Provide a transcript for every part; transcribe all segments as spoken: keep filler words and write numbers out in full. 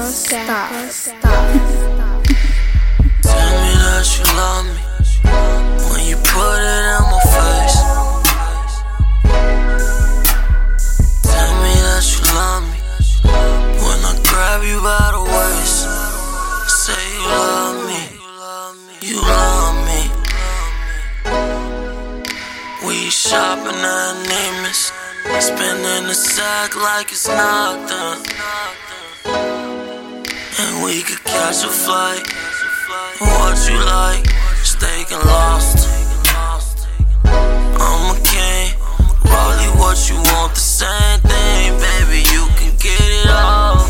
stop. Tell me that you love me when you put it in my face. Tell me that you love me when I grab you by the waist. Say you love me, you love me. We shopping at Neiman's, spending the sack like it's nothing. And we could catch a flight. What you like? Steak and lobster. I'm a king. Rollie, what you want? The same thing, baby. You can get it all.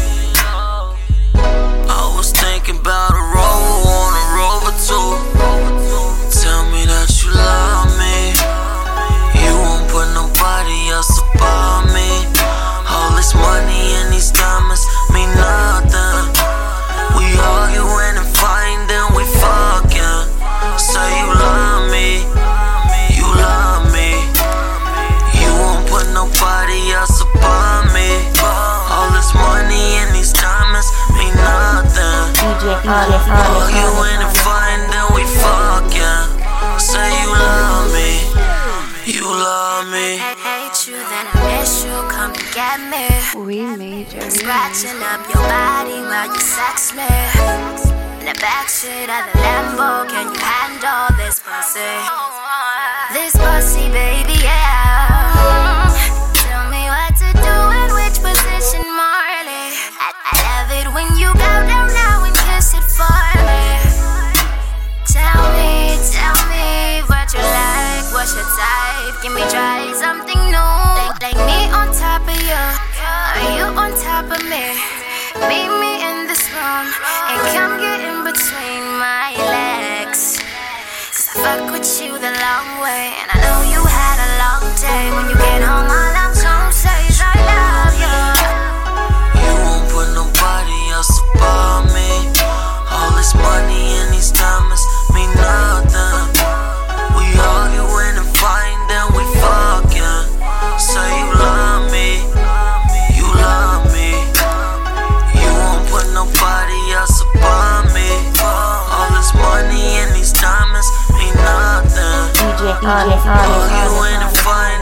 I was thinking about a rover on a rover too. Tell me that you love me. You won't put nobody else above me. All this money and these diamonds mean nothing. We arguing and fighting, then we fucking. Say you love me, you love me. You won't put nobody else above me. All this money and these diamonds mean nothing. Arguing and fighting, then we fucking. Say you love me, you love me. I hate you, then I miss you, come and get me. We major. Scratching up your body while you sex me. In the backseat of the Lambo, can you handle this pussy? This pussy, baby, yeah. Tell me what to do and which position, Marley. I, I love it when you go down now and kiss it for me. Tell me, tell me what you like, what's your type? Give me try something new. Like, like me on top of you, are you on top of me? Meet me in this room and come get in between my legs. Cause I fuck with you the long way, and I know you had a long day. When you get home, all I'm gonna say is I love you. You won't put nobody else above me. All this money and these diamonds mean nothing. We arguing and fighting, then we fucking. Say you love me, you love me. You won't put nobody else above me. All this money and these diamonds mean nothing. Arguing and fighting.